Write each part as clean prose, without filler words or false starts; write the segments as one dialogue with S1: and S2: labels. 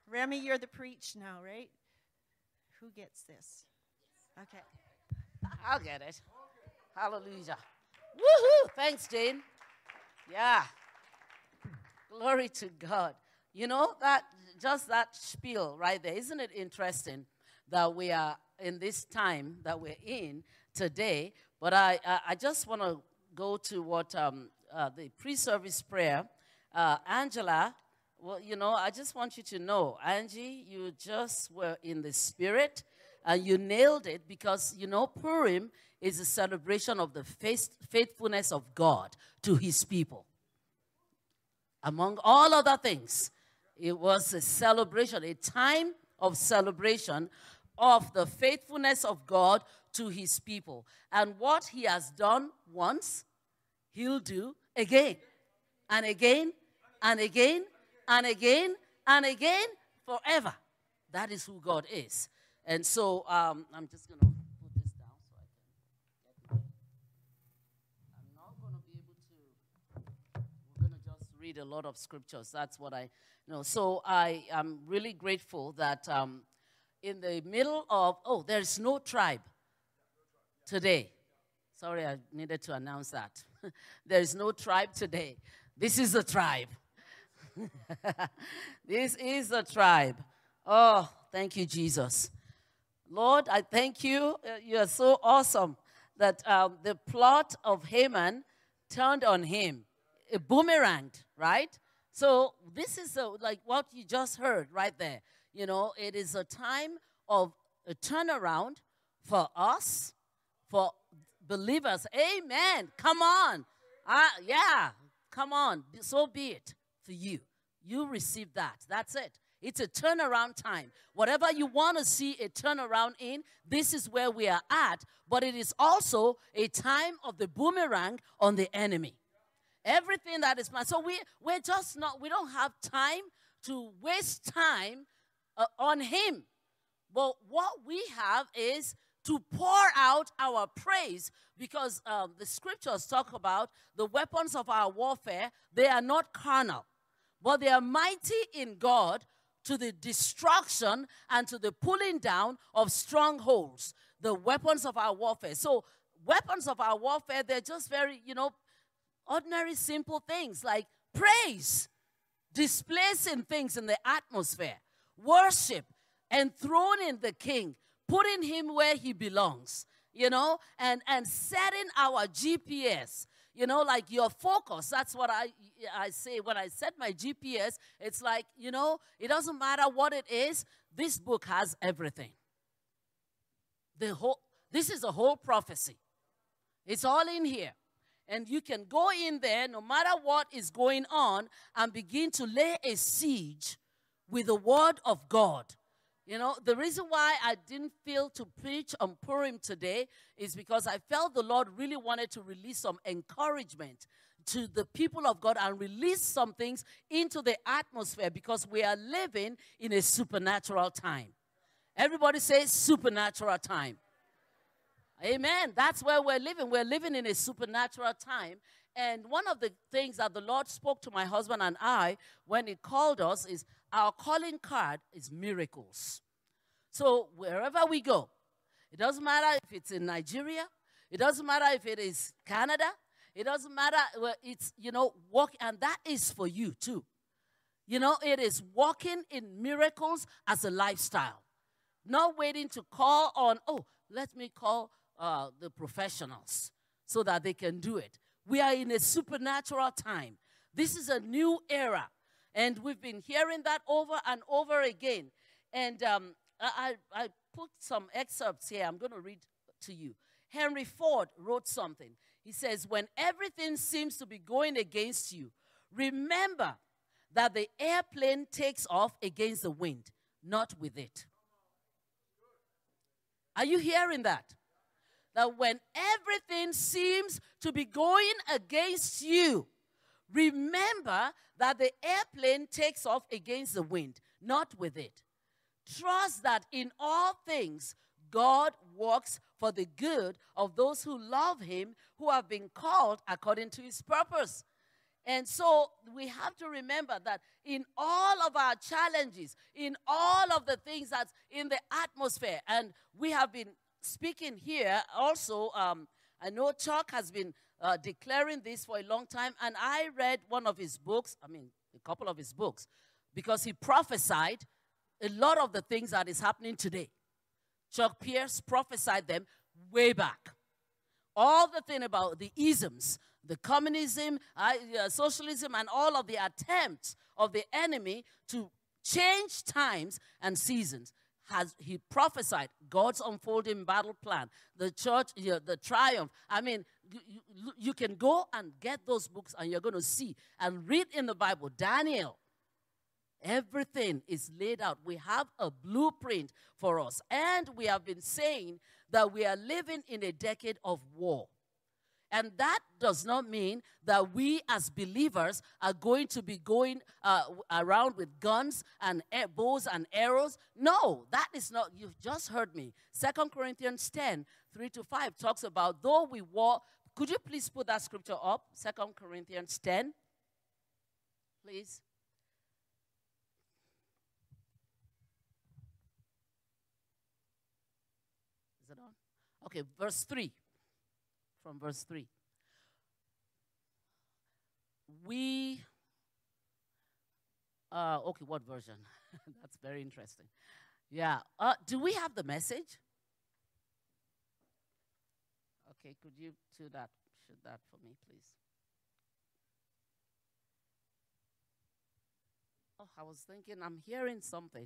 S1: Remy, you're the preach now, right? Who gets this? Okay.
S2: I'll get it. Hallelujah. Woohoo! Thanks, Jane. Yeah. Glory to God. You know, that spiel right there, isn't it interesting that we are in this time that we're in today? But I just want to go to what the pre-service prayer, Angela, well, you know, I just want you to know, Angie, you just were in the spirit and you nailed it because, you know, Purim is a celebration of the faithfulness of God to his people. Among all other things, it was a celebration, a time of celebration of the faithfulness of God to his people. And what he has done once, he'll do again and again and again and again and again forever. That is who God is. And so I'm just going to put this down so I can get it. I'm not going to be able to, we're going to just read a lot of scriptures. That's what I know. So I am really grateful that in the middle of, there's no tribe today. Sorry, I needed to announce that. There's no tribe today. This is a tribe. This is a tribe. Oh, thank you, Jesus. Lord, I thank you. You are so awesome that the plot of Haman turned on him. A boomerang, right? So this is like what you just heard right there. You know, it is a time of a turnaround for us, for believers. Amen. Come on. Yeah, come on. So be it for you. You receive that. That's it. It's a turnaround time. Whatever you want to see a turnaround in, this is where we are at. But it is also a time of the boomerang on the enemy. Everything that is planned. So we're just not, we don't have time to waste time on him. But what we have is to pour out our praise, because the scriptures talk about the weapons of our warfare. They are not carnal, but they are mighty in God to the destruction and to the pulling down of strongholds. The weapons of our warfare. So weapons of our warfare, they're just very, ordinary simple things like praise, displacing things in the atmosphere, worship, enthroning the king, putting him where he belongs, and setting our GPS, like your focus. That's what I say. When I set my GPS, it's like, it doesn't matter what it is. This book has everything. This is a whole prophecy. It's all in here. And you can go in there, no matter what is going on, and begin to lay a siege with the word of God. The reason why I didn't feel to preach on Purim today is because I felt the Lord really wanted to release some encouragement to the people of God and release some things into the atmosphere, because we are living in a supernatural time. Everybody say supernatural time. Amen. That's where we're living. We're living in a supernatural time. And one of the things that the Lord spoke to my husband and I when he called us is our calling card is miracles. So wherever we go, it doesn't matter if it's in Nigeria, it doesn't matter if it is Canada, it doesn't matter where it's, walk, and that is for you too. It is walking in miracles as a lifestyle. Not waiting to call on, let me call the professionals so that they can do it. We are in a supernatural time. This is a new era. And we've been hearing that over and over again. And I put some excerpts here. I'm going to read to you. Henry Ford wrote something. He says, when everything seems to be going against you, remember that the airplane takes off against the wind, not with it. Are you hearing that? That when everything seems to be going against you, remember that the airplane takes off against the wind, not with it. Trust that in all things, God works for the good of those who love him, who have been called according to his purpose. And so we have to remember that in all of our challenges, in all of the things that's in the atmosphere, and we have been speaking here also, I know Chuck has been declaring this for a long time, and I read one of his books, a couple of his books, because he prophesied a lot of the things that is happening today. Chuck Pierce prophesied them way back. All the thing about the isms, the communism, socialism, and all of the attempts of the enemy to change times and seasons. He prophesied God's unfolding battle plan, the church, the triumph. You can go and get those books and you're going to see and read in the Bible, Daniel. Everything is laid out. We have a blueprint for us. And we have been saying that we are living in a decade of war. And that does not mean that we as believers are going to be going around with guns and bows and arrows. No, that is not. You've just heard me. 2 Corinthians 10, 3-5 talks about though we war. Could you please put that scripture up? 2 Corinthians 10, please. Is it on? Okay, verse 3. From verse 3. Okay, what version? That's very interesting. Yeah. Do we have the message? Okay, could you shoot that for me, please? Oh, I was thinking, I'm hearing something.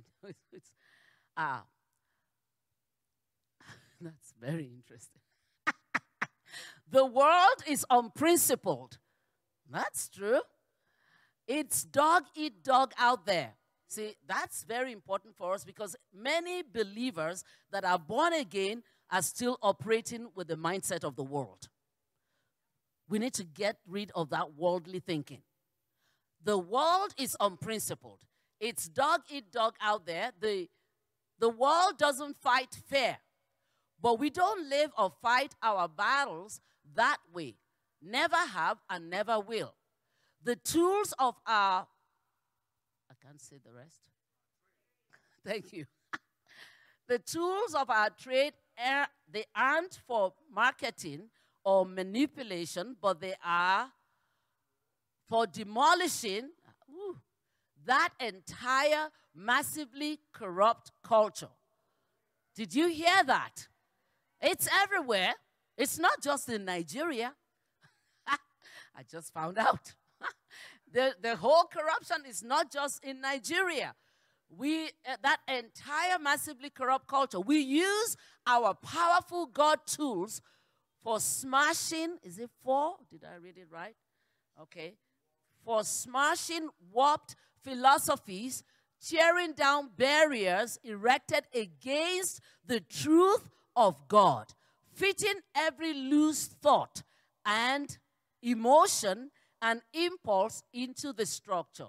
S2: That's very interesting. The world is unprincipled. That's true. It's dog eat dog out there. See, that's very important for us because many believers that are born again are still operating with the mindset of the world. We need to get rid of that worldly thinking. The world is unprincipled. It's dog eat dog out there. The world doesn't fight fair. But we don't live or fight our battles that way. Never have and never will. The tools of our... I can't say the rest. Thank you. The tools of our trade, they aren't for marketing or manipulation, but they are for demolishing that entire massively corrupt culture. Did you hear that? It's everywhere. It's not just in Nigeria. I just found out. The whole corruption is not just in Nigeria. That entire massively corrupt culture, we use our powerful God tools for smashing, is it 4? Did I read it right? Okay. For smashing warped philosophies, tearing down barriers erected against the truth of God, fitting every loose thought and emotion and impulse into the structure.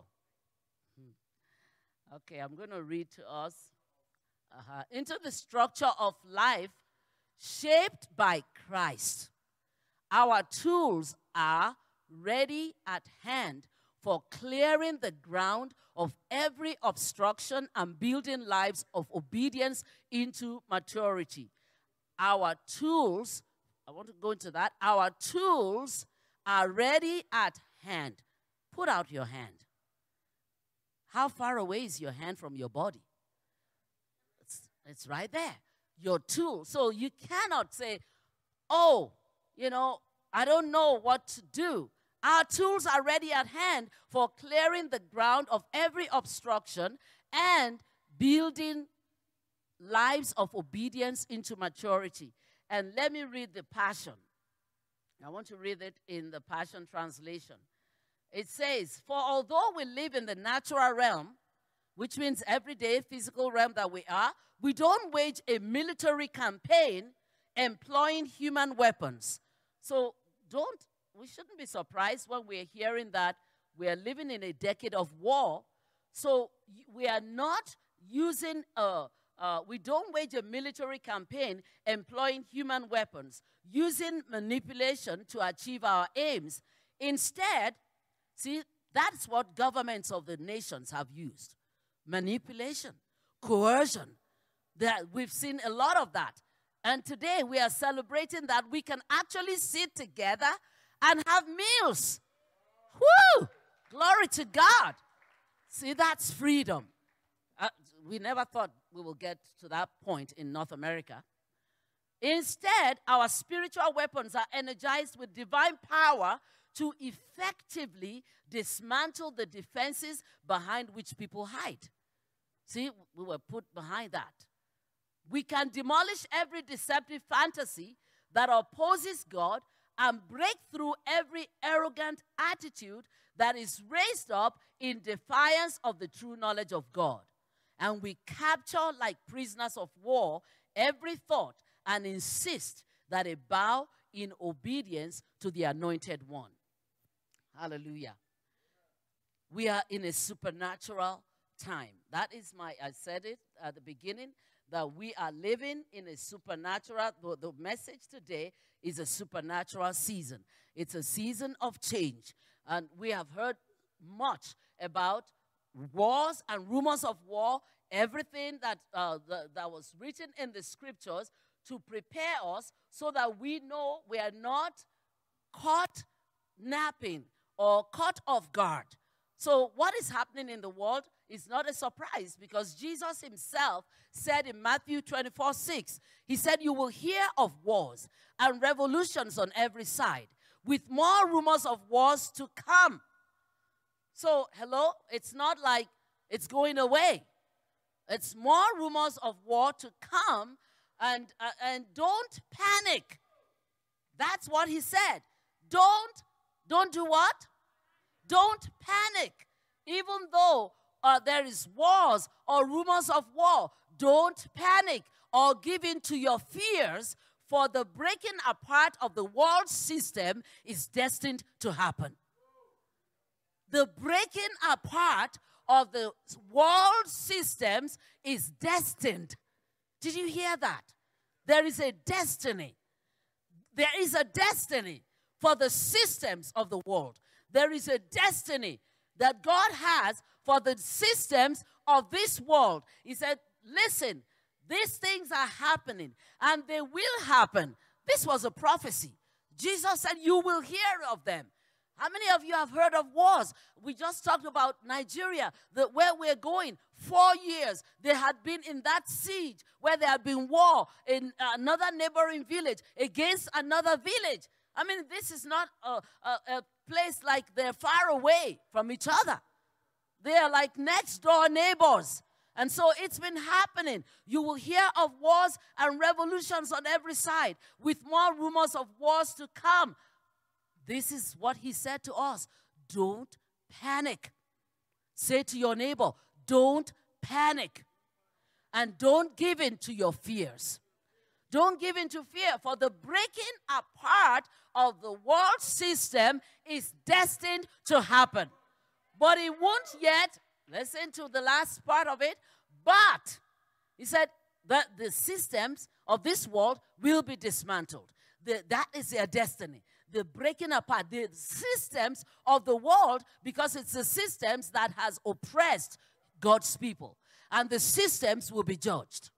S2: Okay, I'm going to read to us. Into the structure of life shaped by Christ. Our tools are ready at hand for clearing the ground of every obstruction and building lives of obedience into maturity. Our tools, I want to go into that. Our tools are ready at hand. Put out your hand. How far away is your hand from your body? It's right there. Your tool. So you cannot say, oh, I don't know what to do. Our tools are ready at hand for clearing the ground of every obstruction and building lives of obedience into maturity. And let me read the Passion. I want to read it in the Passion Translation. It says, for although we live in the natural realm, which means everyday physical realm that we are, we don't wage a military campaign employing human weapons. So we shouldn't be surprised when we're hearing that we are living in a decade of war. So we are not using, we don't wage a military campaign employing human weapons, using manipulation to achieve our aims. Instead, See, that's what governments of the nations have used. Manipulation, coercion. We've seen a lot of that. And today we are celebrating that we can actually sit together and have meals. Woo! Glory to God. See, that's freedom. We never thought we will get to that point in North America. Instead, our spiritual weapons are energized with divine power to effectively dismantle the defenses behind which people hide. See, we were put behind that. We can demolish every deceptive fantasy that opposes God and break through every arrogant attitude that is raised up in defiance of the true knowledge of God. And we capture, like prisoners of war, every thought and insist that it bow in obedience to the Anointed One. Hallelujah. We are in a supernatural time. That is I said it at the beginning, that we are living in a supernatural, the message today is a supernatural season. It's a season of change. And we have heard much about wars and rumors of war, everything that was written in the scriptures to prepare us so that we know we are not caught napping or caught off guard. So what is happening in the world is not a surprise, because Jesus himself said in Matthew 24:6, he said, you will hear of wars and revolutions on every side, with more rumors of wars to come. So, hello, it's not like it's going away. It's more rumors of war to come, and don't panic. That's what he said. Don't do what? Don't panic. Even though there is wars or rumors of war, don't panic or give in to your fears, for the breaking apart of the world system is destined to happen. The breaking apart of the world systems is destined. Did you hear that? There is a destiny. There is a destiny for the systems of the world. There is a destiny that God has for the systems of this world. He said, listen, these things are happening and they will happen. This was a prophecy. Jesus said, you will hear of them. How many of you have heard of wars? We just talked about Nigeria, where we're going. 4 years, they had been in that siege where there had been war in another neighboring village against another village. I mean, this is not a place like they're far away from each other. They are like next door neighbors. And so it's been happening. You will hear of wars and revolutions on every side, with more rumors of wars to come. This is what he said to us. Don't panic. Say to your neighbor, don't panic. And don't give in to your fears. Don't give in to fear, for the breaking apart of the world system is destined to happen. But it won't yet, listen to the last part of it, but he said that the systems of this world will be dismantled. That is their destiny. The breaking apart, the systems of the world, because it's the systems that has oppressed God's people. And the systems will be judged.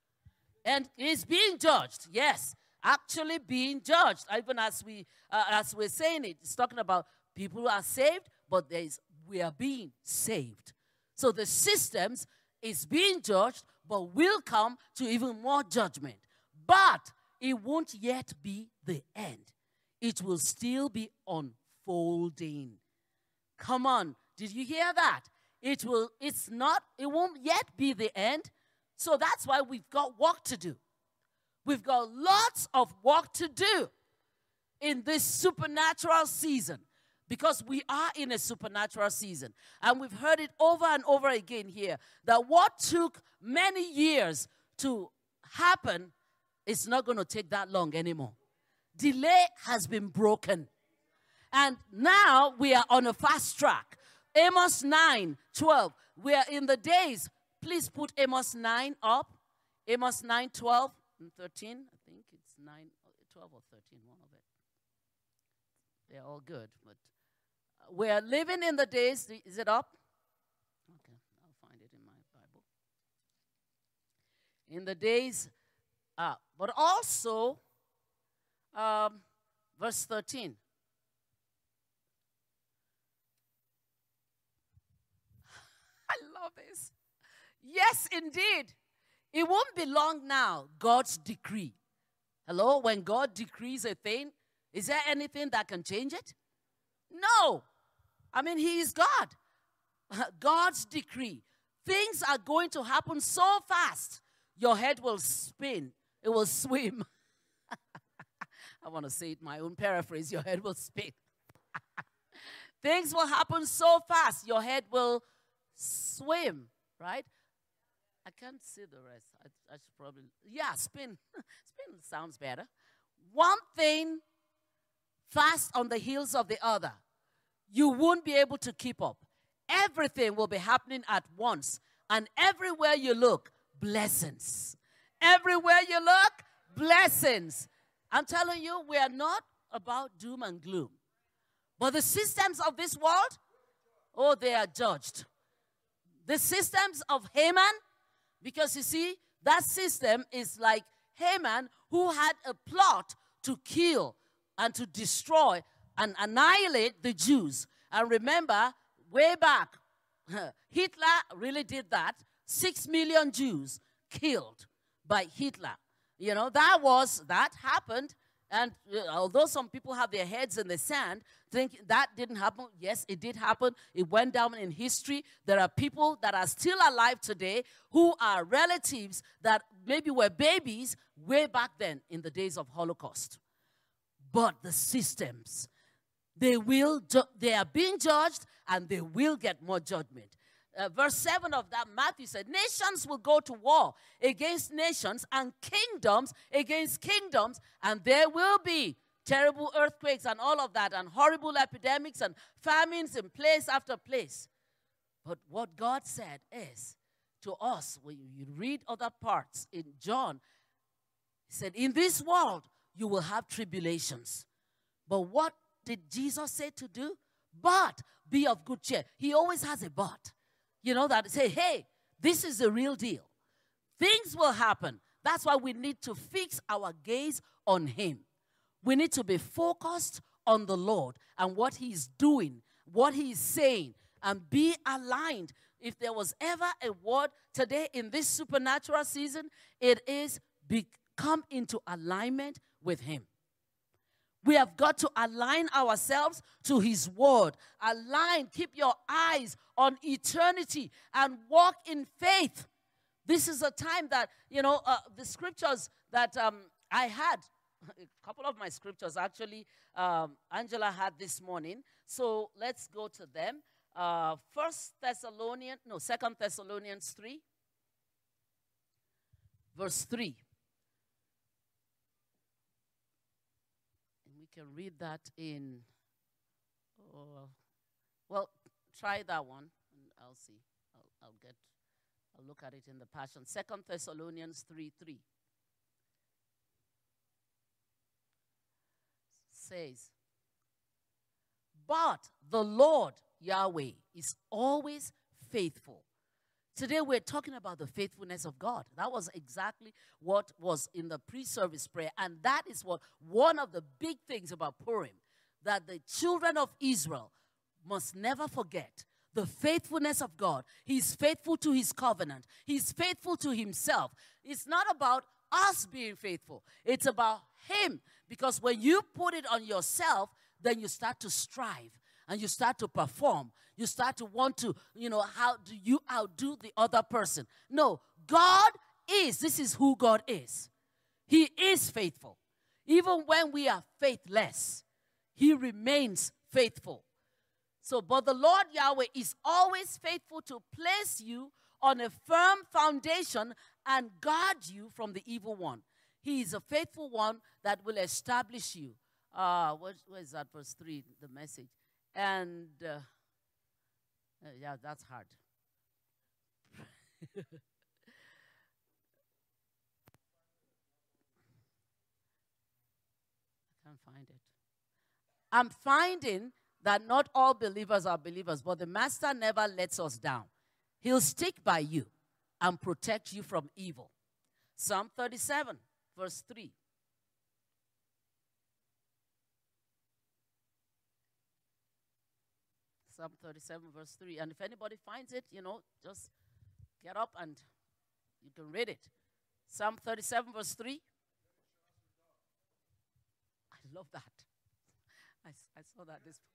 S2: And it's being judged, yes, actually being judged. Even as we're saying it, it's talking about people who are saved, but we are being saved. So the systems is being judged, but will come to even more judgment. But it won't yet be the end. It will still be unfolding. Come on, did you hear that? It won't yet be the end. So that's why we've got work to do. We've got lots of work to do in this supernatural season, because we are in a supernatural season. And we've heard it over and over again here, that what took many years to happen is not going to take that long anymore. Delay has been broken. And now we are on a fast track. Amos 9:12. We are in the days. Please put Amos 9 up. Amos 9, 12, and 13. I think it's 9, 12 or 13, one of it. They're all good. But We are living in the days, is it up? Okay, I'll find it in my Bible. In the days, but also, verse 13. I love this. Yes, indeed. It won't be long now, God's decree. Hello? When God decrees a thing, is there anything that can change it? No. I mean, He is God. God's decree. Things are going to happen so fast, your head will spin. It will swim. I want to say it my own paraphrase. Your head will spin. Things will happen so fast, your head will swim, right? I can't see the rest. I should probably, spin. Spin sounds better. One thing fast on the heels of the other. You won't be able to keep up. Everything will be happening at once. And everywhere you look, blessings. Everywhere you look, blessings. I'm telling you, we are not about doom and gloom. But the systems of this world, oh, they are judged. The systems of Haman, because you see, that system is like Haman, who had a plot to kill and to destroy and annihilate the Jews. And remember, way back, Hitler really did that. 6 million Jews killed by Hitler. You know, that happened. And although some people have their heads in the sand, think that didn't happen. Yes, it did happen. It went down in history. There are people that are still alive today who are relatives that maybe were babies way back then in the days of Holocaust. But the systems, they are being judged, and they will get more judgment. Verse 7 of that, Matthew said, nations will go to war against nations and kingdoms against kingdoms, and there will be terrible earthquakes and all of that, and horrible epidemics and famines in place after place. But what God said is to us, when you read other parts in John, He said, in this world you will have tribulations. But what did Jesus say to do? But be of good cheer. He always has a but. You know, that say, hey, this is the real deal. Things will happen. That's why we need to fix our gaze on Him. We need to be focused on the Lord and what He's doing, what He's saying, and be aligned. If there was ever a word today in this supernatural season, it is come into alignment with Him. We have got to align ourselves to His word. Align, keep your eyes on eternity and walk in faith. This is a time that, the scriptures that I had, a couple of my scriptures actually, Angela had this morning. So let's go to them. 2 Thessalonians 3, verse 3. Can read that in, try that one, and I'll see. I'll look at it in the Passion. 2 Thessalonians 3:3 says, but the Lord Yahweh is always faithful. Today we're talking about the faithfulness of God. That was exactly what was in the pre-service prayer. And that is one of the big things about Purim, that the children of Israel must never forget the faithfulness of God. He's faithful to His covenant. He's faithful to Himself. It's not about us being faithful. It's about Him. Because when you put it on yourself, then you start to strive. And you start to perform. You start to want to, how do you outdo the other person? No, this is who God is. He is faithful. Even when we are faithless, He remains faithful. So, but the Lord Yahweh is always faithful to place you on a firm foundation and guard you from the evil one. He is a faithful one that will establish you. Where is that verse 3, the message? And, that's hard. I can't find it. I'm finding that not all believers are believers, but the Master never lets us down. He'll stick by you and protect you from evil. Psalm 37, verse 3. Psalm 37, verse 3. And if anybody finds it, just get up and you can read it. Psalm 37, verse 3. I love that. I saw that this.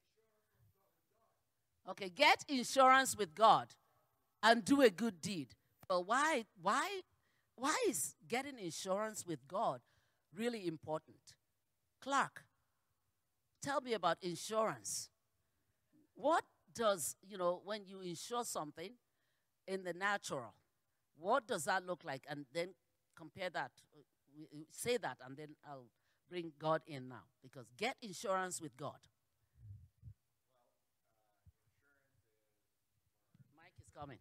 S2: Okay, get insurance with God and do a good deed. Well, why is getting insurance with God really important? Clark, tell me about insurance. What does, when you insure something in the natural, what does that look like? And then compare that, say that, and then I'll bring God in now. Because get insurance with God. Mike is coming.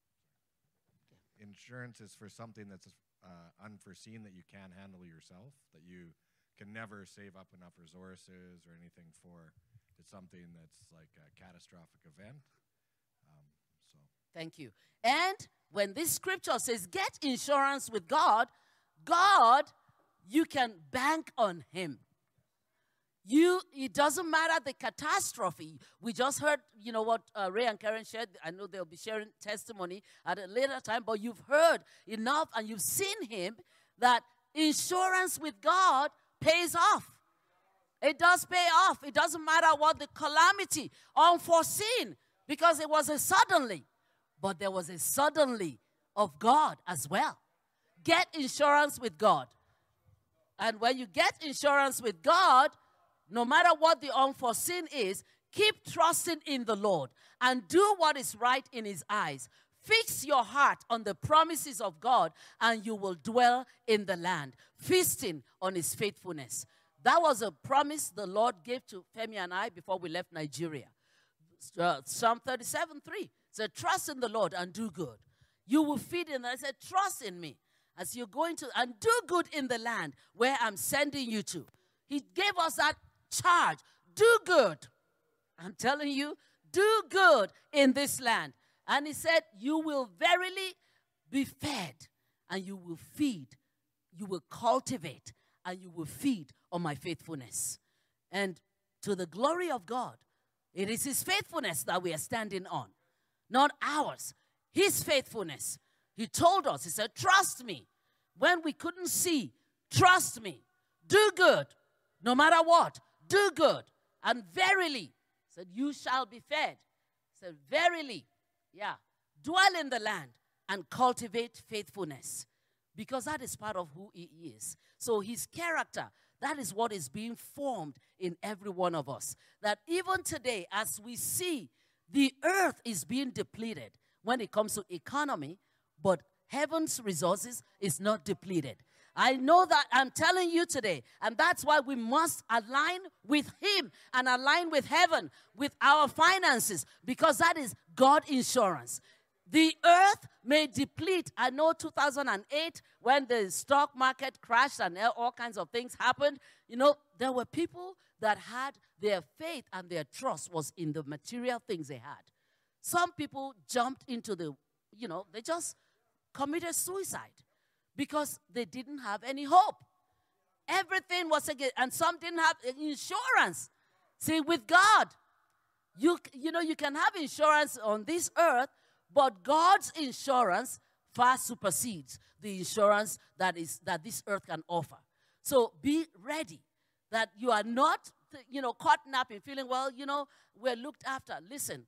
S3: Insurance is for something that's unforeseen that you can't handle yourself, that you can never save up enough resources or anything for. It's something that's like a catastrophic event.
S2: Thank you. And when this scripture says get insurance with God, God, you can bank on him. It doesn't matter the catastrophe. We just heard, what Ray and Karen shared. I know they'll be sharing testimony at a later time, but you've heard enough and you've seen him that insurance with God pays off. It does pay off. It doesn't matter what the calamity, unforeseen, because it was a suddenly. But there was a suddenly of God as well. Get insurance with God. And when you get insurance with God, no matter what the unforeseen is, keep trusting in the Lord and do what is right in his eyes. Fix your heart on the promises of God and you will dwell in the land, feasting on his faithfulness. That was a promise the Lord gave to Femi and I before we left Nigeria. Psalm 37:3 said, trust in the Lord and do good. You will feed in. I said, trust in me as you're going to, and do good in the land where I'm sending you to. He gave us that charge. Do good. I'm telling you, do good in this land. And he said, you will verily be fed and you will feed. You will cultivate and you will feed on my faithfulness. And to the glory of God, it is his faithfulness that we are standing on, not ours. His faithfulness. He told us, he said, trust me. When we couldn't see, trust me. Do good. No matter what, do good. And verily, said, you shall be fed. Said, verily, dwell in the land and cultivate faithfulness. Because that is part of who he is. So his character, that is what is being formed in every one of us. That even today, as we see, the earth is being depleted when it comes to economy, but heaven's resources is not depleted. I know that I'm telling you today, and that's why we must align with him and align with heaven, with our finances, because that is God insurance. The earth may deplete. I know 2008, when the stock market crashed and all kinds of things happened, there were people that had their faith and their trust was in the material things they had. Some people jumped into they just committed suicide because they didn't have any hope. Everything was again, and some didn't have insurance. See, with God, you can have insurance on this earth, but God's insurance far supersedes the insurance that this earth can offer. So be ready that you are not, caught napping, feeling, we're looked after. Listen,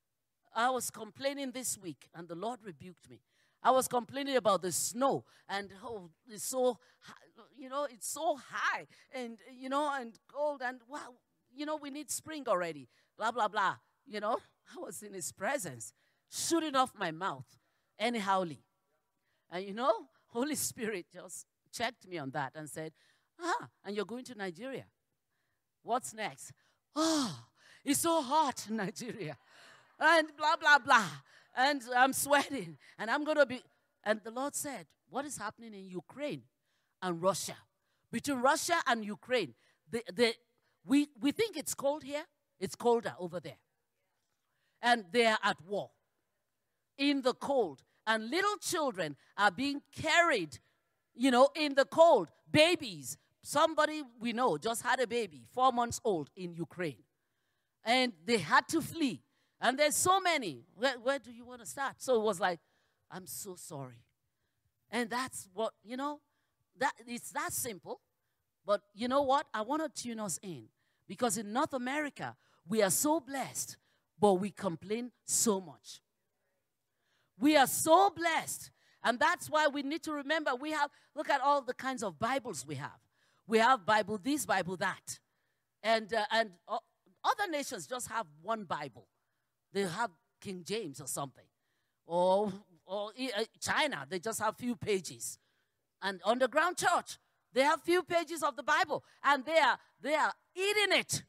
S2: I was complaining this week, and the Lord rebuked me. I was complaining about the snow, and it's so, it's so high, and cold, and we need spring already, blah, blah, blah. I was in his presence, shooting off my mouth anyhowly. And Holy Spirit just checked me on that and said, and you're going to Nigeria. What's next? It's so hot in Nigeria. And blah, blah, blah. And I'm sweating. And I'm going to be. And the Lord said, what is happening in Ukraine and Russia? Between Russia and Ukraine, we think it's cold here. It's colder over there. And they are at war in the cold. And little children are being carried, you know, in the cold. Babies. Somebody we know just had a baby, 4 months old, in Ukraine. And they had to flee. And there's so many. Where do you want to start? So it was like, I'm so sorry. And that's what, you know, it's that simple. But you know what? I want to tune us in. Because in North America, we are so blessed, but we complain so much. We are so blessed. And that's why we need to remember we have, look at all the kinds of Bibles we have. We have Bible this, Bible that. And other nations just have one Bible. They have King James or something. Or China, they just have few pages. And Underground Church, they have few pages of the Bible. And they are eating it.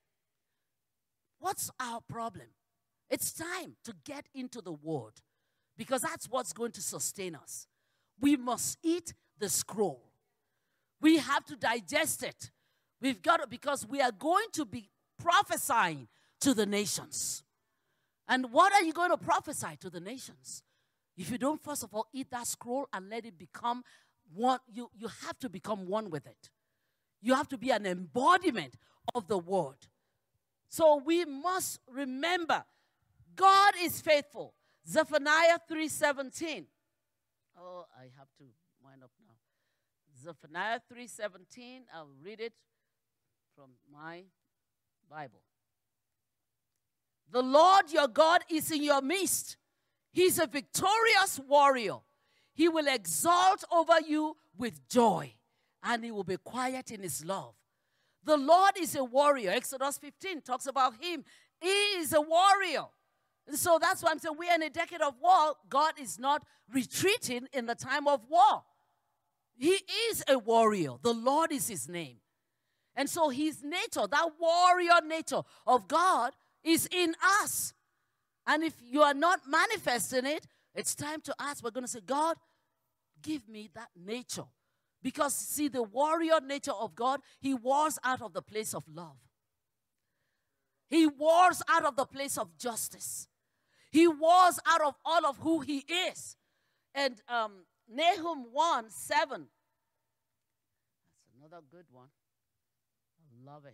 S2: What's our problem? It's time to get into the Word. Because that's what's going to sustain us. We must eat the scroll. We have to digest it. We've got to, because we are going to be prophesying to the nations. And what are you going to prophesy to the nations? If you don't, first of all, eat that scroll and let it become one, you have to become one with it. You have to be an embodiment of the word. So we must remember, God is faithful. Zephaniah 3:17. Oh, I have to wind up now. Zephaniah 3:17. I'll read it from my Bible. The Lord your God is in your midst. He's a victorious warrior. He will exalt over you with joy, and he will be quiet in his love. The Lord is a warrior. Exodus 15 talks about him. He is a warrior. And so that's why I'm saying we're in a decade of war. God is not retreating in the time of war. He is a warrior. The Lord is his name. And so his nature, that warrior nature of God, is in us. And if you are not manifesting it, it's time to ask. We're going to say, God, give me that nature. Because, see, the warrior nature of God, he wars out of the place of love. He wars out of the place of justice. He wars out of all of who he is. And Nahum 1:7. That's another good one. I love it.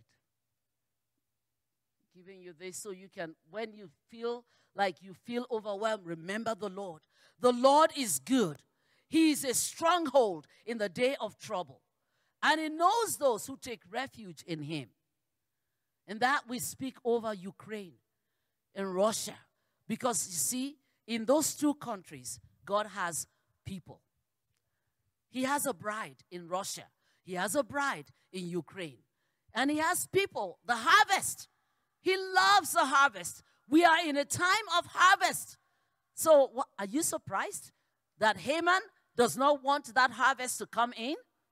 S2: Giving you this so you can, when you feel like you feel overwhelmed, remember the Lord. The Lord is good. He is a stronghold in the day of trouble. And he knows those who take refuge in him. And that we speak over Ukraine and Russia. Because, you see, in those two countries, God has people. He has a bride in Russia. He has a bride in Ukraine. And he has people, the harvest. He loves the harvest. We are in a time of harvest. So, are you surprised that Haman does not want that harvest to come in?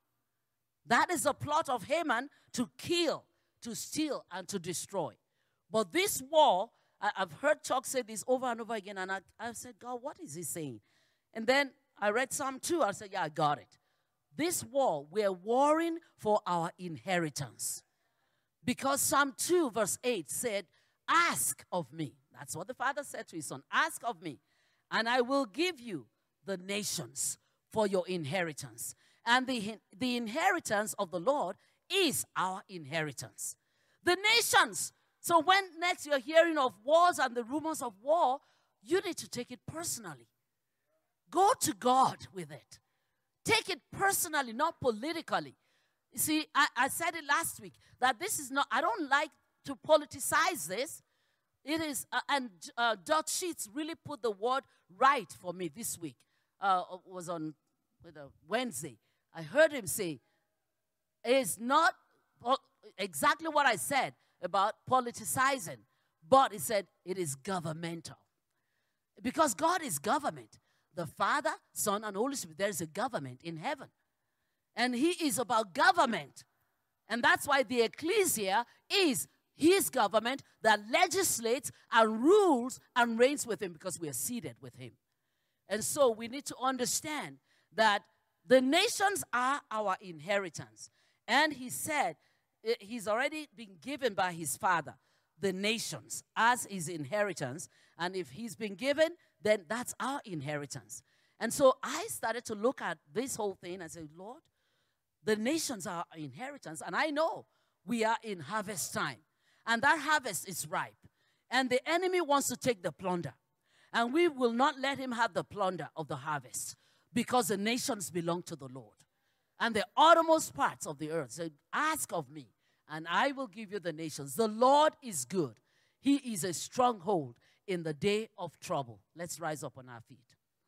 S2: That is a plot of Haman to kill, to steal, and to destroy. But this war, I've heard Chuck say this over and over again, and I said, God, what is he saying? And then I read Psalm 2. I said, yeah, I got it. This war, we're warring for our inheritance. Because Psalm 2 verse 8 said, ask of me. That's what the Father said to his Son. Ask of me, and I will give you the nations for your inheritance. And the inheritance of the Lord is our inheritance. The nations. So when next you're hearing of wars and the rumors of war, you need to take it personally. Go to God with it. Take it personally, not politically. You see, I said it last week, that this is not, I don't like to politicize this. It is, and Dutch Sheets really put the word right for me this week. Was on Wednesday. I heard him say, it's not exactly what I said about politicizing, but he said it is governmental. Because God is government. The Father, Son, and Holy Spirit, there is a government in heaven. And he is about government. And that's why the ecclesia is his government that legislates and rules and reigns with him, because we are seated with him. And so we need to understand that the nations are our inheritance. And he said, he's already been given by his Father. the nations as his inheritance. And if he's been given, then that's our inheritance. And so I started to look at this whole thing and say, Lord, the nations are our inheritance. And I know we are in harvest time. And that harvest is ripe. And the enemy wants to take the plunder. And we will not let him have the plunder of the harvest, because the nations belong to the Lord. And the uttermost parts of the earth said, ask of me, and I will give you the nations. The Lord is good. He is a stronghold in the day of trouble. Let's rise up on our feet.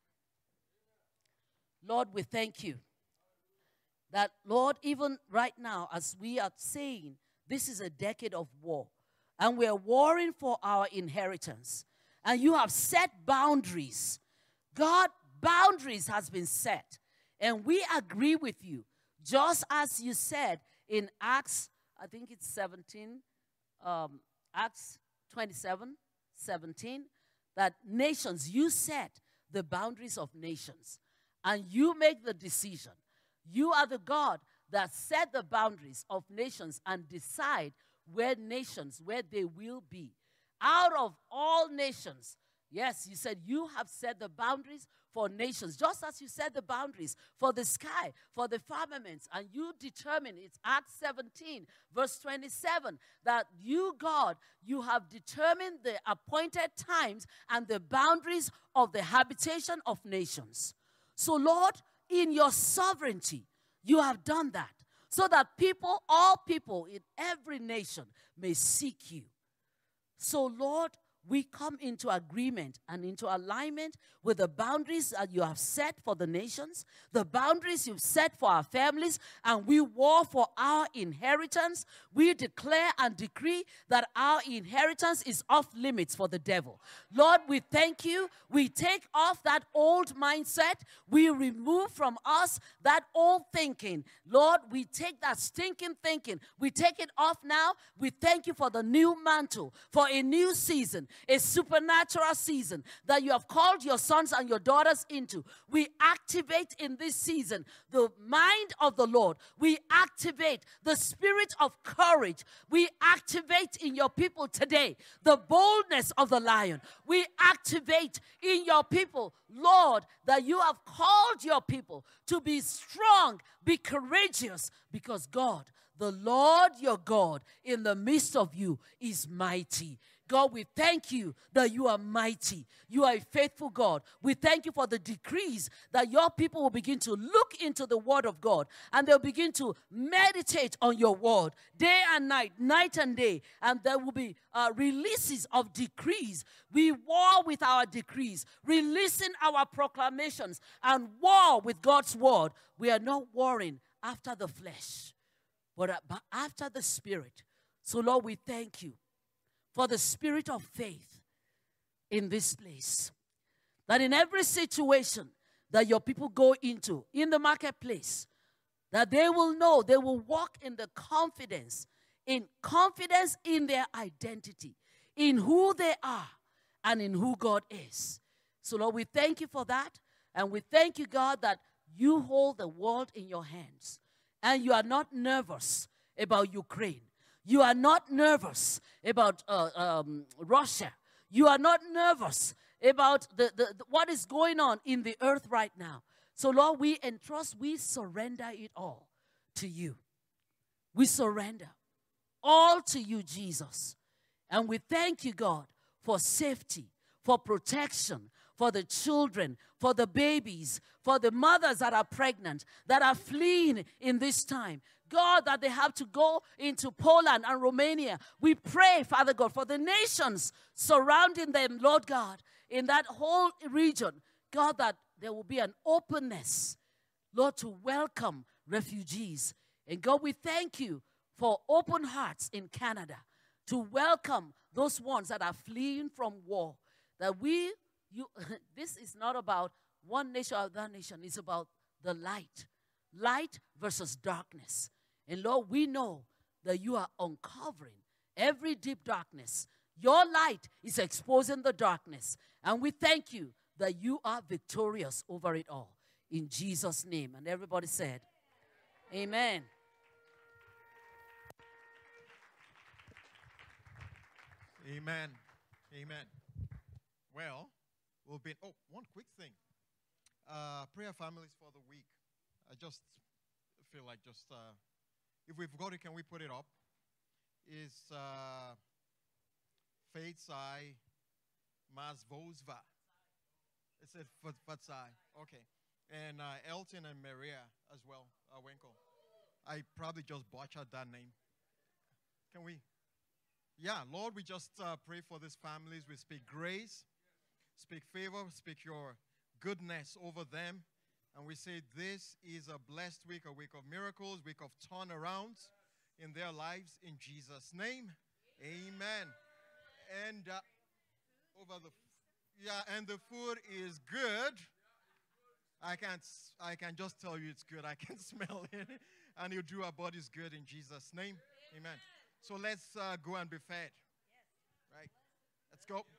S2: Lord, we thank you that, Lord, even right now, as we are saying, this is a decade of war, and we are warring for our inheritance. And you have set boundaries. God, boundaries has been set. And we agree with you. Just as you said in Acts, I think it's 17, Acts 27:17, that nations, you set the boundaries of nations. And you make the decision. You are the God that set the boundaries of nations and decide where they will be. Out of all nations, yes, you said you have set the boundaries for nations, just as you set the boundaries for the sky, for the firmaments, and you determine, it's Acts 17, verse 27, that you, God, you have determined the appointed times and the boundaries of the habitation of nations. So, Lord, in your sovereignty, you have done that, so that people, all people in every nation may seek you. So, Lord, we come into agreement and into alignment with the boundaries that you have set for the nations, the boundaries you've set for our families, and we war for our inheritance. We declare and decree that our inheritance is off limits for the devil. Lord, we thank you. We take off that old mindset. We remove from us that old thinking. Lord, we take that stinking thinking. We take it off now. We thank you for the new mantle, for a new season, a supernatural season that you have called your sons and your daughters into. We activate in this season the mind of the Lord. We activate the spirit of courage. We activate in your people today the boldness of the lion. We activate in your people, Lord, that you have called your people to be strong, be courageous, because God, the Lord your God, in the midst of you is mighty. God, we thank you that you are mighty. You are a faithful God. We thank you for the decrees that your people will begin to look into the word of God, and they'll begin to meditate on your word day and night, night and day, and there will be releases of decrees. We war with our decrees, releasing our proclamations, and war with God's word. We are not warring after the flesh, but after the spirit. So, Lord, we thank you for the spirit of faith in this place. That in every situation that your people go into, in the marketplace, that they will know, they will walk in the confidence in their identity, in who they are, and in who God is. So, Lord, we thank you for that. And we thank you, God, that you hold the world in your hands. And you are not nervous about Ukraine. You are not nervous about Russia. You are not nervous about what is going on in the earth right now. So, Lord, we entrust, we surrender it all to you. We surrender all to you, Jesus. And we thank you, God, for safety, for protection, for the children, for the babies, for the mothers that are pregnant, that are fleeing in this time. God, that they have to go into Poland and Romania. We pray, Father God, for the nations surrounding them, Lord God, in that whole region. God, that there will be an openness, Lord, to welcome refugees. And God, we thank you for open hearts in Canada to welcome those ones that are fleeing from war. That this is not about one nation or that nation. It's about the light. Light versus darkness. And Lord, we know that you are uncovering every deep darkness. Your light is exposing the darkness. And we thank you that you are victorious over it all. In Jesus' name. And everybody said, amen.
S4: Amen. Amen. Well, one quick thing. Prayer families for the week. I just feel like if we've got it, can we put it up? Is Faith's Eye Mazvozva. It said Faith's Eye. Okay. And Elton and Maria as well, Winkle. I probably just butchered that name. Can we? Yeah, Lord, we just pray for these families. We speak grace, speak favor, speak your goodness over them. And we say this is a blessed week, a week of miracles, week of turnarounds in their lives. In Jesus' name, amen. And and the food is good. I can just tell you it's good. I can smell it. And you do our bodies good in Jesus' name. Amen. So let's go and be fed. Right? Let's go.